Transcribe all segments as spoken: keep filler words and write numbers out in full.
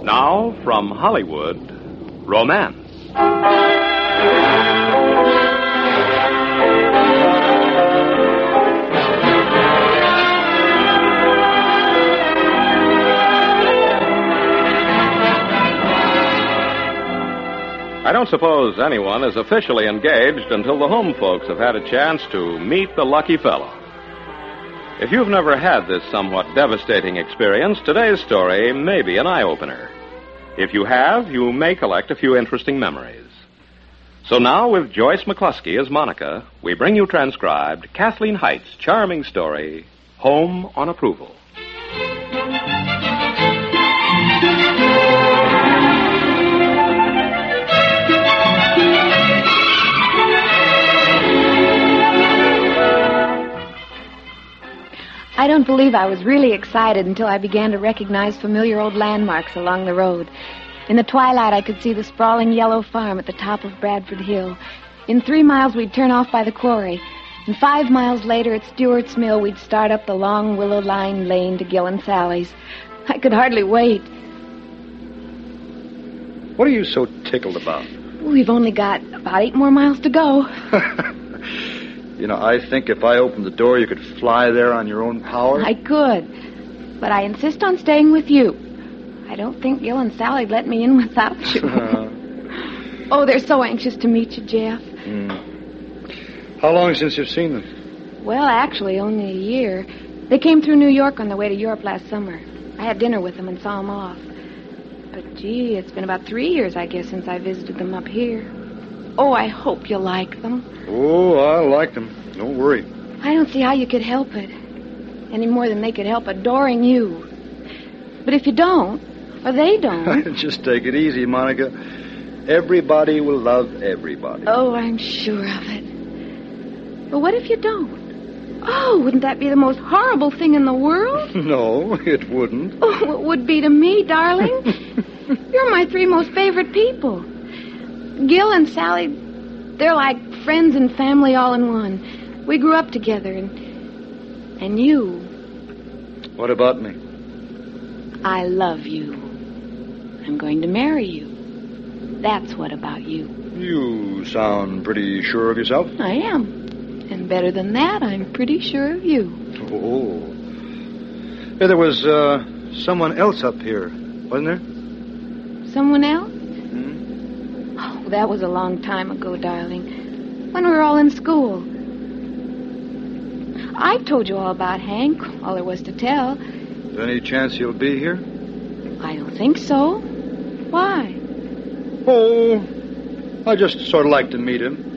Now, from Hollywood, romance. I don't suppose anyone is officially engaged until the home folks have had a chance to meet the lucky fellow. If you've never had this somewhat devastating experience, today's story may be an eye-opener. If you have, you may collect a few interesting memories. So now, with Joyce McCluskey as Monica, we bring you transcribed Kathleen Height's charming story, Home on Approval. I don't believe I was really excited until I began to recognize familiar old landmarks along the road. In the twilight, I could see the sprawling yellow farm at the top of Bradford Hill. In three miles, we'd turn off by the quarry. And five miles later, at Stewart's Mill, we'd start up the long willow-lined lane to Gil and Sally's. I could hardly wait. What are you so tickled about? We've only got about eight more miles to go. You know, I think if I opened the door, you could fly there on your own power. I could, but I insist on staying with you. I don't think Gil and Sally'd let me in without you. Uh, oh, they're so anxious to meet you, Jeff. Mm. How long since you've seen them? Well, actually, only a year. They came through New York on their way to Europe last summer. I had dinner with them and saw them off. But, gee, it's been about three years, I guess, since I visited them up here. Oh, I hope you like them. Oh, I like them. Don't worry. I don't see how you could help it. Any more than they could help adoring you. But if you don't, or they don't... Just take it easy, Monica. Everybody will love everybody. Oh, I'm sure of it. But what if you don't? Oh, wouldn't that be the most horrible thing in the world? No, it wouldn't. Oh, it would be to me, darling. You're my three most favorite people. Gil and Sally, they're like friends and family all in one. We grew up together, and and you. What about me? I love you. I'm going to marry you. That's what about you. You sound pretty sure of yourself. I am. And better than that, I'm pretty sure of you. Oh. Yeah, there was uh, someone else up here, wasn't there? Someone else? Oh, that was a long time ago, darling. When we were all in school. I've told you all about Hank, all there was to tell. Is there any chance he'll be here? I don't think so. Why? Oh, I just sort of like to meet him.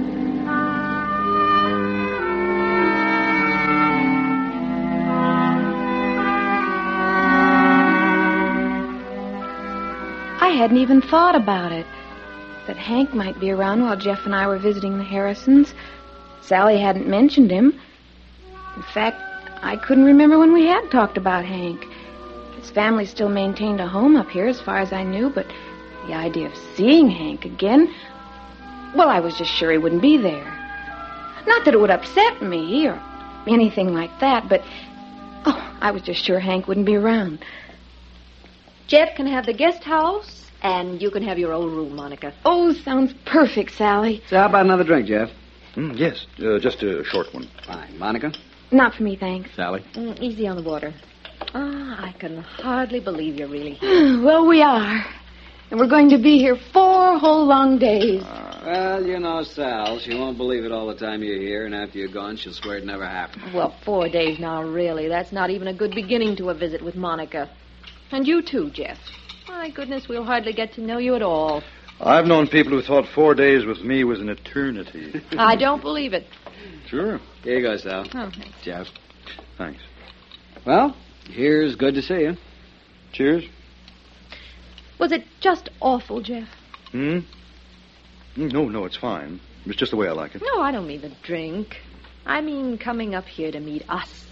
I hadn't even thought about it. That Hank might be around while Jeff and I were visiting the Harrisons. Sally hadn't mentioned him. In fact, I couldn't remember when we had talked about Hank. His family still maintained a home up here as far as I knew, but the idea of seeing Hank again, well, I was just sure he wouldn't be there. Not that it would upset me or anything like that, but, oh, I was just sure Hank wouldn't be around. Jeff can have the guest house. And you can have your own room, Monica. Oh, sounds perfect, Sally. So how about another drink, Jeff? Mm, yes, uh, just a short one. Fine. Monica? Not for me, thanks. Sally? Mm, easy on the water. Ah, I can hardly believe you're really here. Well, we are. And we're going to be here four whole long days. Uh, well, you know, Sal, she won't believe it all the time you're here, and after you're gone, she'll swear it never happened. Well, four days now, really. That's not even a good beginning to a visit with Monica. And you too, Jeff. My goodness, we'll hardly get to know you at all. I've known people who thought four days with me was an eternity. I don't believe it. Sure. Here you go, Sal. Oh, thanks. Jeff. Thanks. Well, here's good to see you. Cheers. Was it just awful, Jeff? Hmm? No, no, it's fine. It's just the way I like it. No, I don't mean the drink. I mean coming up here to meet us.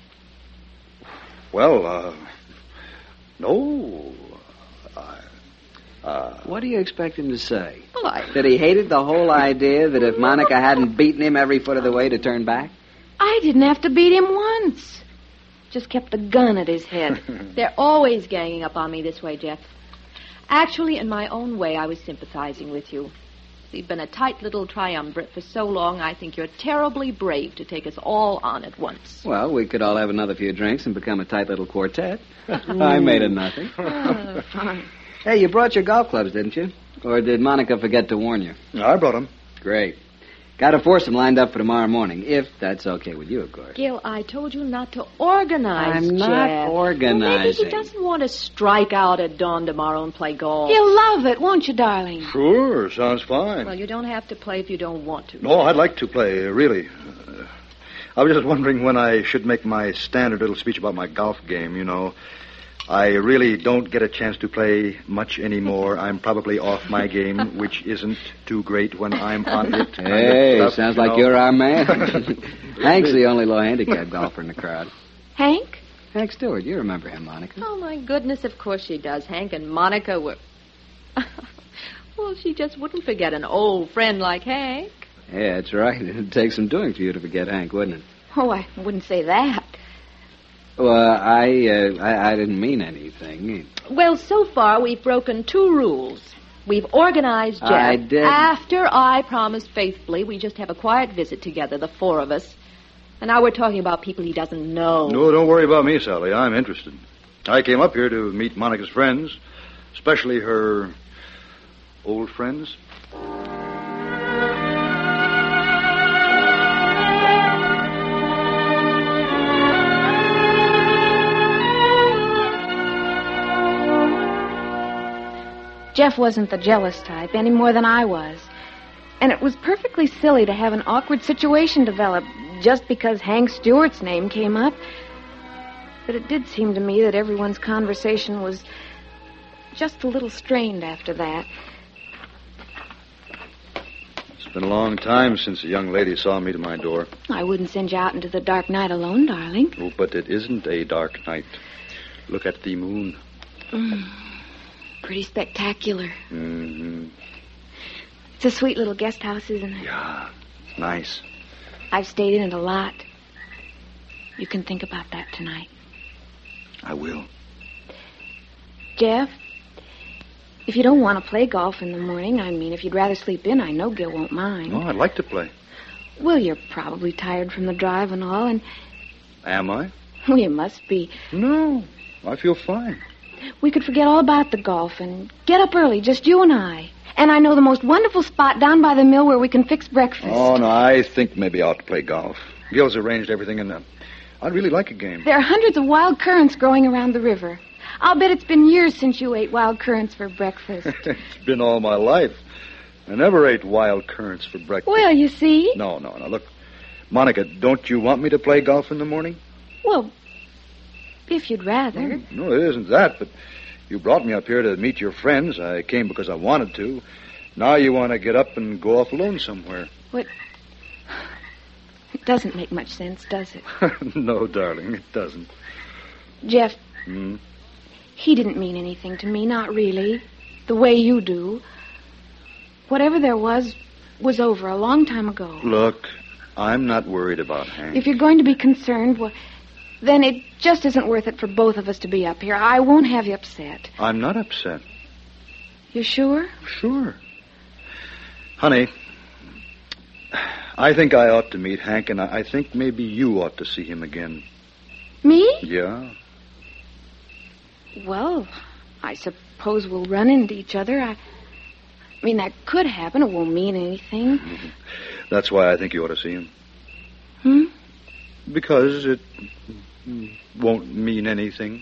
Well, uh... No. I, uh... What do you expect him to say? Well, I... That he hated the whole idea that if Monica hadn't beaten him every foot of the way to turn back? I didn't have to beat him once. Just kept the gun at his head. They're always ganging up on me this way, Jeff. Actually, in my own way, I was sympathizing with you. We've been a tight little triumvirate for so long, I think you're terribly brave to take us all on at once. Well, we could all have another few drinks and become a tight little quartet. I made it nothing. Oh, fun. Hey, you brought your golf clubs, didn't you? Or did Monica forget to warn you? No, I brought them. Great. Got a foursome lined up for tomorrow morning, if that's okay with you, of course. Gil, I told you not to organize, I'm not Jeff. organizing. Well, maybe he doesn't want to strike out at dawn tomorrow and play golf. You'll love it, won't you, darling? Sure, sounds fine. Well, you don't have to play if you don't want to. No, I'd like to play, really. Uh, I was just wondering when I should make my standard little speech about my golf game, you know. I really don't get a chance to play much anymore. I'm probably off my game, which isn't too great when I'm on it. Hey, Stuff, sounds you like know. you're our man. Hank's the only low-handicap golfer in the crowd. Hank? Hank Stewart, you remember him, Monica. Oh, my goodness, of course she does. Hank and Monica were... Well, she just wouldn't forget an old friend like Hank. Yeah, that's right. It'd take some doing for you to forget Hank, wouldn't it? Oh, I wouldn't say that. Well, I, uh, I, I didn't mean anything. Well, so far, we've broken two rules. We've organized Jeff. I did. After I promised faithfully, we just have a quiet visit together, the four of us. And now we're talking about people he doesn't know. No, don't worry about me, Sally. I'm interested. I came up here to meet Monica's friends, especially her old friends. Jeff wasn't the jealous type any more than I was. And it was perfectly silly to have an awkward situation develop just because Hank Stewart's name came up. But it did seem to me that everyone's conversation was just a little strained after that. It's been a long time since a young lady saw me to my door. I wouldn't send you out into the dark night alone, darling. Oh, but it isn't a dark night. Look at the moon. Mm, pretty spectacular. Mm-hmm. It's a sweet little guest house, isn't it? Yeah, nice. I've stayed in it a lot. You can think about that tonight. I will. Jeff, if you don't want to play golf in the morning, I mean, if you'd rather sleep in, I know Gil won't mind. Oh, I'd like to play. Well, you're probably tired from the drive and all, and... Am I? Well, you must be. No, I feel fine. We could forget all about the golf and get up early, just you and I. And I know the most wonderful spot down by the mill where we can fix breakfast. Oh, no, I think maybe I ought to play golf. Gil's arranged everything, and uh, I'd really like a game. There are hundreds of wild currants growing around the river. I'll bet it's been years since you ate wild currants for breakfast. It's been all my life. I never ate wild currants for breakfast. Well, you see. No, no, no. Look, Monica, don't you want me to play golf in the morning? Well, if you'd rather. No, it isn't that, but you brought me up here to meet your friends. I came because I wanted to. Now you want to get up and go off alone somewhere. What? It doesn't make much sense, does it? No, darling, it doesn't. Jeff, Hmm? he didn't mean anything to me, not really. The way you do. Whatever there was, was over a long time ago. Look, I'm not worried about Hank. If you're going to be concerned, well, then it just isn't worth it for both of us to be up here. I won't have you upset. I'm not upset. You sure? Sure. Honey, I think I ought to meet Hank, and I I think maybe you ought to see him again. Me? Yeah? Well, I suppose we'll run into each other. I, I mean, that could happen. It won't mean anything. That's why I think you ought to see him. Hmm? Because it won't mean anything.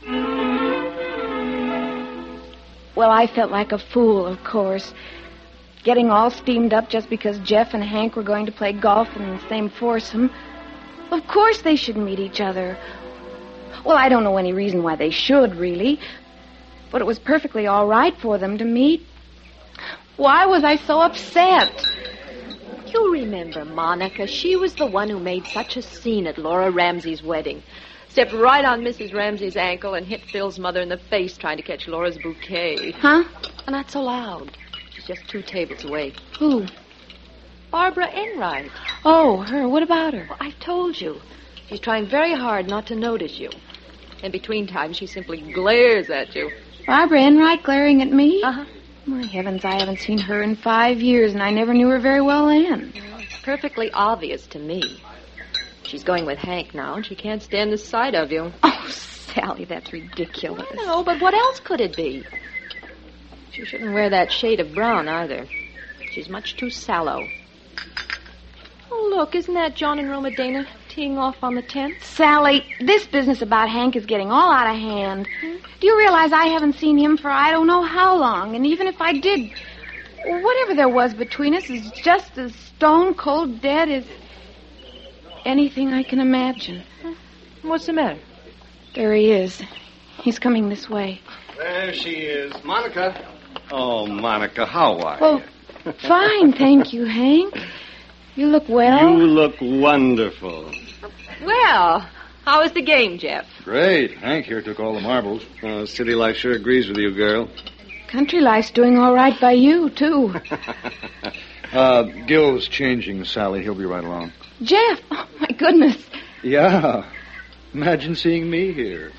Well, I felt like a fool, of course. Getting all steamed up just because Jeff and Hank were going to play golf in the same foursome. Of course they should meet each other. Well, I don't know any reason why they should, really. But it was perfectly all right for them to meet. Why was I so upset? You remember Monica. She was the one who made such a scene at Laura Ramsey's wedding. Stepped right on Missus Ramsey's ankle and hit Phil's mother in the face trying to catch Laura's bouquet. Huh? And not so loud. She's just two tables away. Who? Barbara Enright. Oh, her. What about her? Well, I've told you. She's trying very hard not to notice you. And between times, she simply glares at you. Barbara Enright glaring at me? Uh-huh. My heavens, I haven't seen her in five years, and I never knew her very well then. It's perfectly obvious to me. She's going with Hank now, and she can't stand the sight of you. Oh, Sally, that's ridiculous. No, but what else could it be? She shouldn't wear that shade of brown, either. She's much too sallow. Oh, look, isn't that John and Roma Dana teeing off on the tenth? Sally, this business about Hank is getting all out of hand. Hmm? Do you realize I haven't seen him for I don't know how long? And even if I did, whatever there was between us is just as stone-cold dead as anything I can imagine. What's the matter? There he is. He's coming this way. There she is. Monica. Oh, Monica, how are well, you? Fine, thank you, Hank. You look well. You look wonderful. Well, how was the game, Jeff? Great. Hank here took all the marbles. Oh, city life sure agrees with you, girl. Country life's doing all right by you, too. uh, Gil's changing, Sally. He'll be right along. Jeff! Oh, my goodness. Yeah. Imagine seeing me here.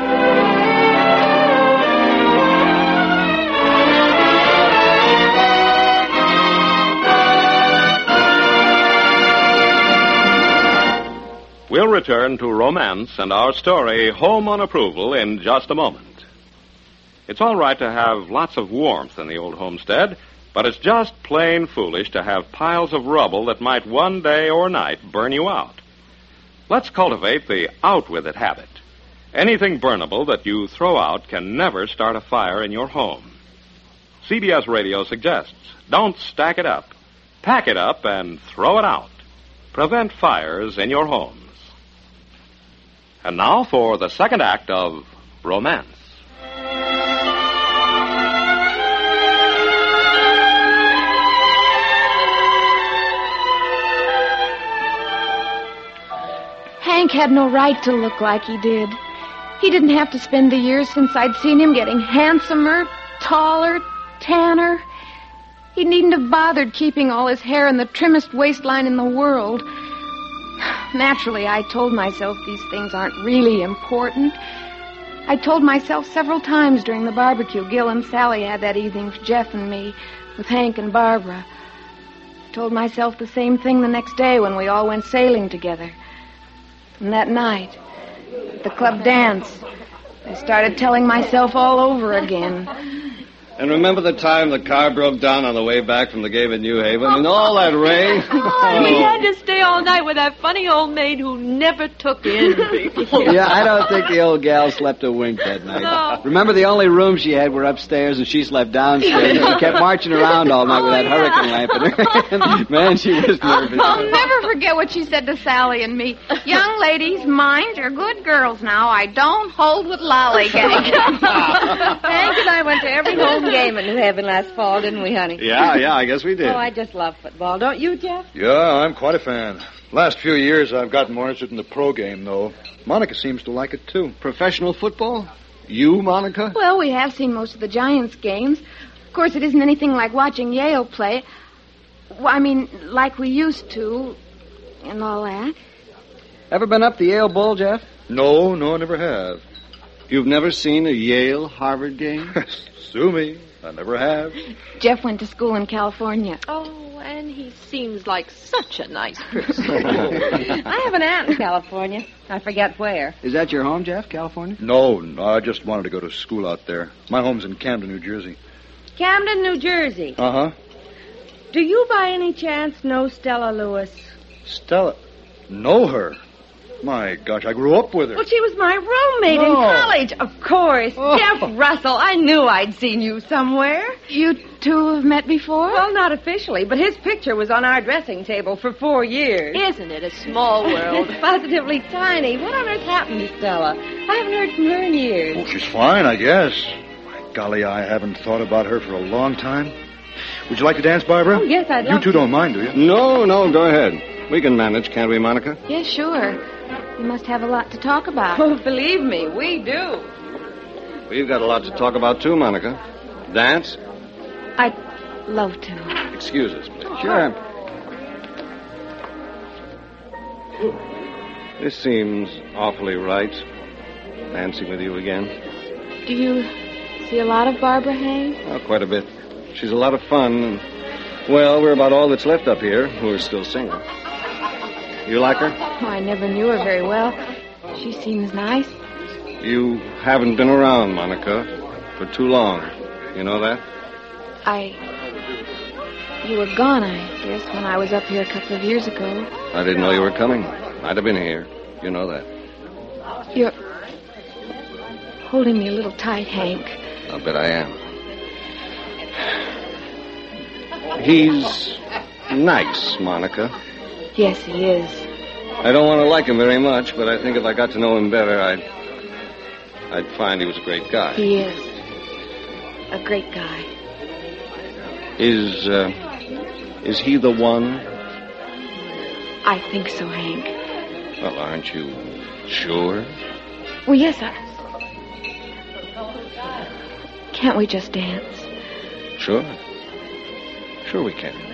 We'll return to romance and our story, Home on Approval, in just a moment. It's all right to have lots of warmth in the old homestead, but it's just plain foolish to have piles of rubble that might one day or night burn you out. Let's cultivate the out-with-it habit. Anything burnable that you throw out can never start a fire in your home. C B S Radio suggests, don't stack it up. Pack it up and throw it out. Prevent fires in your homes. And now for the second act of Romance. Hank had no right to look like he did. He didn't have to spend the years since I'd seen him getting handsomer, taller, tanner. He needn't have bothered keeping all his hair in the trimmest waistline in the world. Naturally, I told myself these things aren't really important. I told myself several times during the barbecue Gil and Sally had that evening for Jeff and me, with Hank and Barbara. I told myself the same thing the next day when we all went sailing together. And that night, at the club dance, I started telling myself all over again. And remember the time the car broke down on the way back from the game in New Haven and all that rain? Oh, we had to stay all night with that funny old maid who never took in people. Yeah, I don't think the old gal slept a wink that night. No. Remember the only rooms she had were upstairs and she slept downstairs. She kept marching around all night Oh, with that yeah. hurricane lamp in her hand. Man, she was nervous. I'll never forget what she said to Sally and me. Young ladies, mind, you're good girls now. I don't hold with lollygagging. Hank and I went to every home game in New Haven last fall, didn't we, honey? Yeah, yeah, I guess we did. Oh, I just love football. Don't you, Jeff? Yeah, I'm quite a fan. Last few years, I've gotten more interested in the pro game, though. Monica seems to like it, too. Professional football? You, Monica? Well, we have seen most of the Giants games. Of course, it isn't anything like watching Yale play. Well, I mean, like we used to, and all that. Ever been up the Yale Bowl, Jeff? No, no, I never have. You've never seen a Yale-Harvard game? Sue me. I never have. Jeff went to school in California. Oh, and he seems like such a nice person. I have an aunt in California. I forget where. Is that your home, Jeff, California? No, no, I just wanted to go to school out there. My home's in Camden, New Jersey. Camden, New Jersey. Uh-huh. Do you by any chance know Stella Lewis? Stella. Know her? My gosh, I grew up with her. Well, she was my roommate in No. college. Of course. Oh. Jeff Russell. I knew I'd seen you somewhere. You two have met before? Well, not officially, but his picture was on our dressing table for four years. Isn't it a small world? It's positively tiny. What on earth happened to Stella? I haven't heard from her in years. Oh, she's fine, I guess. My golly, I haven't thought about her for a long time. Would you like to dance, Barbara? Oh, yes, I'd You love two to. don't mind, do you? No, no, go ahead. We can manage, can't we, Monica? Yeah, sure. You must have a lot to talk about. Oh, believe me, we do. We've got a lot to talk about, too, Monica. Dance? I'd love to. Excuse us, please. Sure. This seems awfully right. Nancy with you again. Do you see a lot of Barbara, Hank? Oh, quite a bit. She's a lot of fun. And, well, we're about all that's left up here who are still single. You like her? Oh, I never knew her very well. She seems nice. You haven't been around, Monica, for too long. You know that? I... You were gone, I guess, when I was up here a couple of years ago. I didn't know you were coming. I'd have been here. You know that. You're holding me a little tight, Hank. I'll bet I am. He's nice, Monica. Yes, he is. I don't want to like him very much, but I think if I got to know him better, I'd... I'd find he was a great guy. He is. A great guy. Is, uh... Is he the one? I think so, Hank. Well, aren't you sure? Well, yes, I... Can't we just dance? Sure. Sure we can.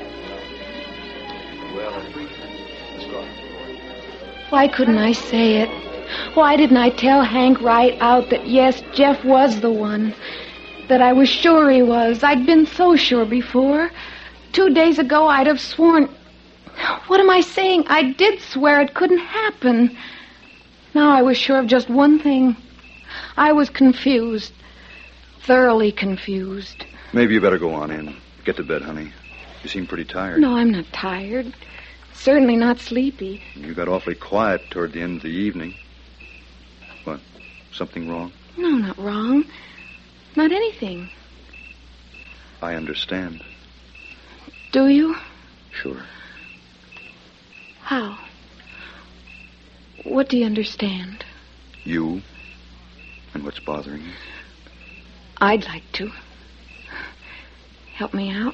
Why couldn't I say it? Why didn't I tell Hank right out that, yes, Jeff was the one? That I was sure he was. I'd been so sure before. Two days ago, I'd have sworn... What am I saying? I did swear it couldn't happen. Now I was sure of just one thing. I was confused. Thoroughly confused. Maybe you better go on in. Get to bed, honey. You seem pretty tired. No, I'm not tired. Certainly not sleepy. You got awfully quiet toward the end of the evening. What? Something wrong? No, not wrong. Not anything. I understand. Do you? Sure. How? What do you understand? You and what's bothering you. I'd like to. Help me out.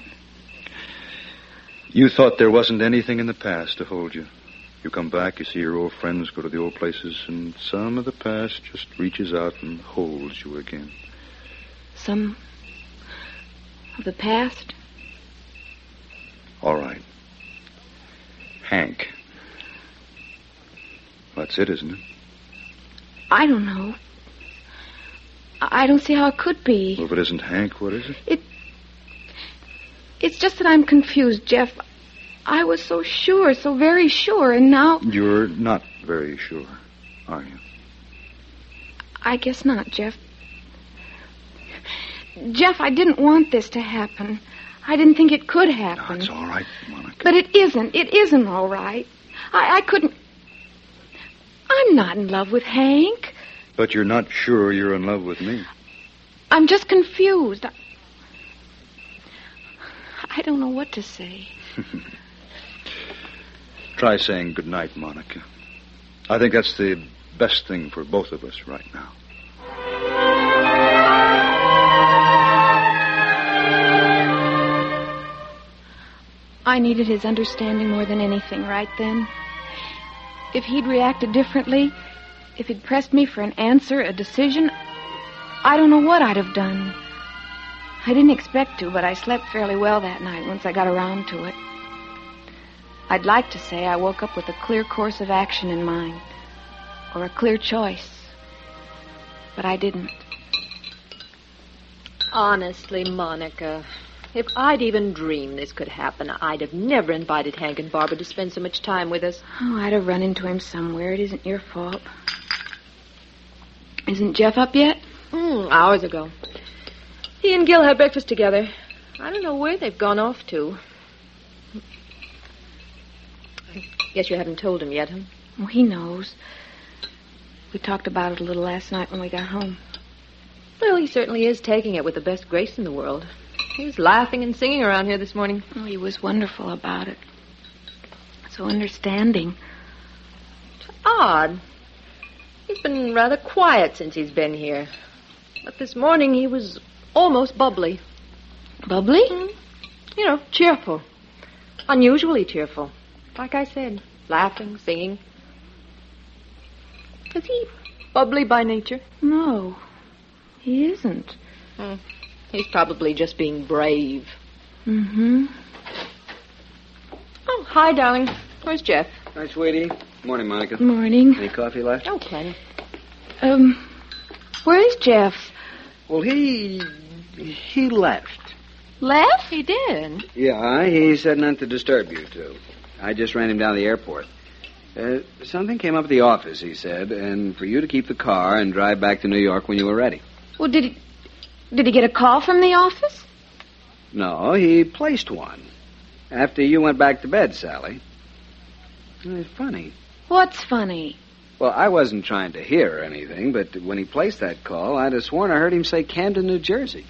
You thought there wasn't anything in the past to hold you. You come back, you see your old friends, go to the old places, and some of the past just reaches out and holds you again. Some of the past? All right. Hank. That's it, isn't it? I don't know. I don't see how it could be. Well, if it isn't Hank, what is it? It... It's just that I'm confused, Jeff. I was so sure, so very sure, and now... You're not very sure, are you? I guess not, Jeff. Jeff, I didn't want this to happen. I didn't think it could happen. No, it's all right, Monica. But it isn't. It isn't all right. I, I couldn't... I'm not in love with Hank. But you're not sure you're in love with me. I'm just confused. I, I don't know what to say. Try saying goodnight, Monica. I think that's the best thing for both of us right now. I needed his understanding more than anything right then. If he'd reacted differently, if he'd pressed me for an answer, a decision, I don't know what I'd have done. I didn't expect to, but I slept fairly well that night once I got around to it. I'd like to say I woke up with a clear course of action in mind, or a clear choice, but I didn't. Honestly, Monica, if I'd even dreamed this could happen, I'd have never invited Hank and Barbara to spend so much time with us. Oh, I'd have run into him somewhere. It isn't your fault. Isn't Jeff up yet? Mm, hours ago. He and Gil had breakfast together. I don't know where they've gone off to. I guess you haven't told him yet, huh? Well, he knows. We talked about it a little last night when we got home. Well, he certainly is taking it with the best grace in the world. He was laughing and singing around here this morning. Oh, he was wonderful about it. So understanding. It's odd. He's been rather quiet since he's been here. But this morning he was almost bubbly. Bubbly? Mm, you know, cheerful. Unusually cheerful. Like I said, laughing, singing. Is he bubbly by nature? No, he isn't. Hmm. He's probably just being brave. Mm-hmm. Oh, hi, darling. Where's Jeff? Hi, sweetie. Morning, Monica. Morning. Any coffee left? Oh, plenty. Um, where is Jeff? Well, he... he left. Left? He did. Yeah, he said not to disturb you two. I just ran him down to the airport. Uh, something came up at the office, he said, and for you to keep the car and drive back to New York when you were ready. Well, did he... Did he get a call from the office? No, he placed one. After you went back to bed, Sally. It's funny. What's funny? Well, I wasn't trying to hear anything, but when he placed that call, I'd have sworn I heard him say Camden, New Jersey.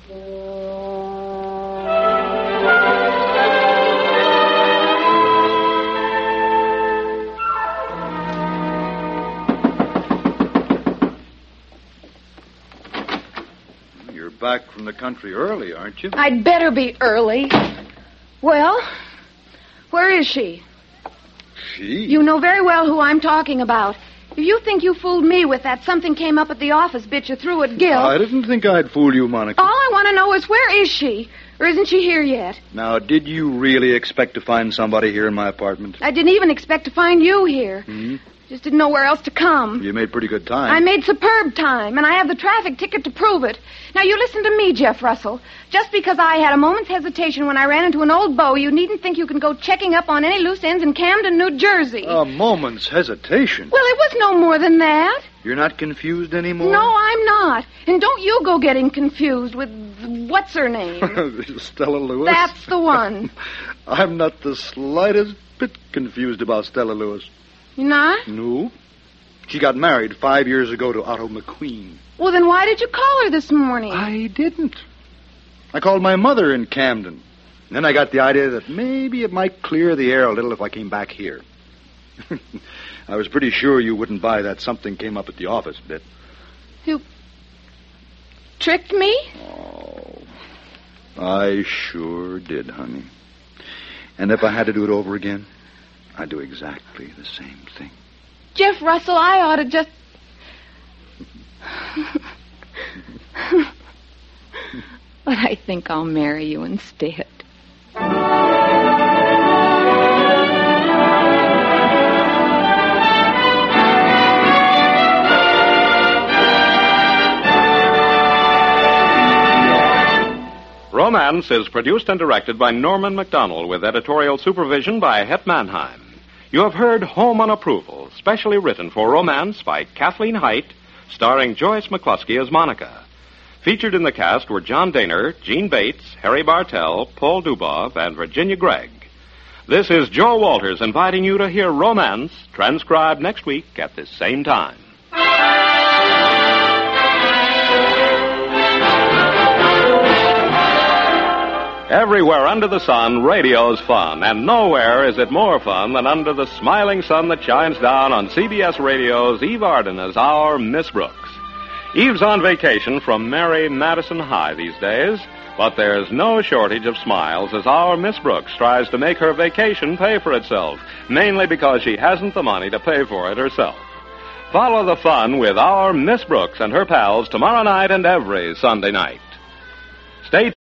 You're back from the country early, aren't you? I'd better be early. Well, where is she? She? You know very well who I'm talking about. If you think you fooled me with that something came up at the office bit you threw at Gil... I didn't think I'd fool you, Monica. All I want to know is where is she? Or isn't she here yet? Now, did you really expect to find somebody here in my apartment? I didn't even expect to find you here. Hmm? Just didn't know where else to come. You made pretty good time. I made superb time, and I have the traffic ticket to prove it. Now, you listen to me, Jeff Russell. Just because I had a moment's hesitation when I ran into an old beau, you needn't think you can go checking up on any loose ends in Camden, New Jersey. A moment's hesitation. Well, it was no more than that. You're not confused anymore? No, I'm not. And don't you go getting confused with what's her name? Stella Lewis? That's the one. I'm not the slightest bit confused about Stella Lewis. You're not? No. She got married five years ago to Otto McQueen. Well, then why did you call her this morning? I didn't. I called my mother in Camden. And then I got the idea that maybe it might clear the air a little if I came back here. I was pretty sure you wouldn't buy that something came up at the office bit. You tricked me? Oh, I sure did, honey. And if I had to do it over again, I'd do exactly the same thing. Jeff Russell, I ought to just... But I think I'll marry you instead. Romance is produced and directed by Norman MacDonald with editorial supervision by Het Mannheim. You have heard Home on Approval, specially written for Romance by Kathleen Height, starring Joyce McCluskey as Monica. Featured in the cast were John Daner, Gene Bates, Harry Bartell, Paul Dubov, and Virginia Gregg. This is Joe Walters inviting you to hear Romance, transcribed next week at this same time. Everywhere under the sun, radio's fun, and nowhere is it more fun than under the smiling sun that shines down on C B S Radio's Eve Arden as our Miss Brooks. Eve's on vacation from merry Madison High these days, but there's no shortage of smiles as our Miss Brooks tries to make her vacation pay for itself, mainly because she hasn't the money to pay for it herself. Follow the fun with our Miss Brooks and her pals tomorrow night and every Sunday night. Stay